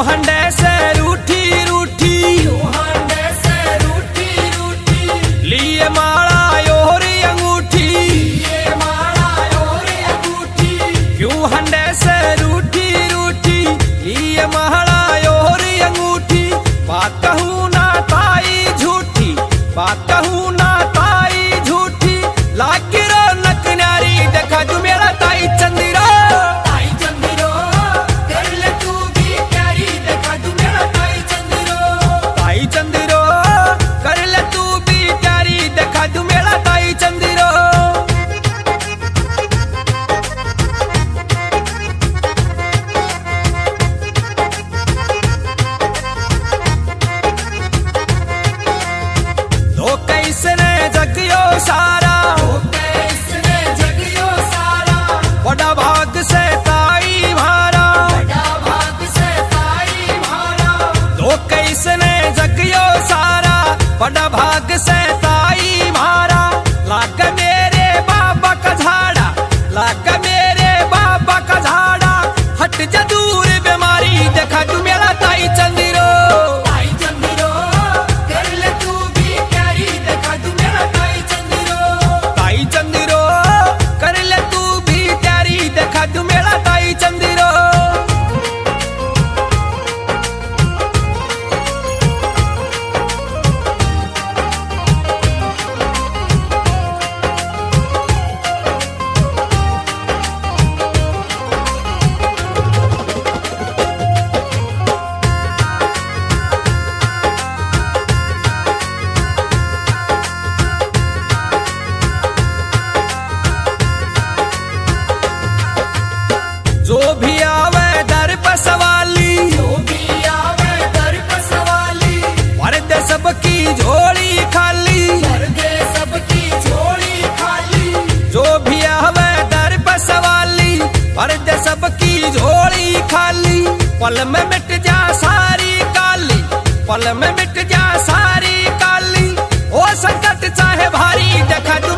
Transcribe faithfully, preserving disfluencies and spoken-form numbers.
हंडे से रूठी रूठी हंडे से रूठी रूठी लिए माला और अंगूठी ये माला और अंगूठी क्यों हंडे से रूठी रूठी लिए माला और अंगूठी बात कहूँ ना ताई झूठी बात कहूँ ना ताई झूठी लागी रौनक न्यारी देखा तू मेरा ताई चंदिरो ताई चंदिरो कर ले तू भी प्यारी देखा तू मेरा ताई चंदिरो ताई चंदिरो कर ले तू भी प्यारी देखा तू मेरा ताई चंदिरो तो कैसने जगियो सारा ओ कैसने जगियो सारा बड़ा भाग से ताई भारा बड़ा भाग से ताई भारा तो कैसने जगियो सारा बड़ा भाग से ताई भारा लाग मेरे बाबा का झाड़ा लाग मेरे बाबा का झाड़ा हट जा दूर बीमारी देखा तू मेरा ताई चंदिरो ताई चंदिरो कर ले तू भी प्यारी देखा तू मेरा ताई चंदिरो ताई चंदिरो कर ले तू भी प्यारी देखा तू मेरा ताई चंदिरो जो भी आवे दर पर सवाली जो भी आवे दर पर सवाली वर्द सबकी झोली खाली कर दे सबकी झोली खाली जो भी आवे दर पर सवाली वर्द सबकी झोली खाली पल में मिट जा सारी काली पल में मिट जा सारी काली ओ संकट चाहे भारी देखा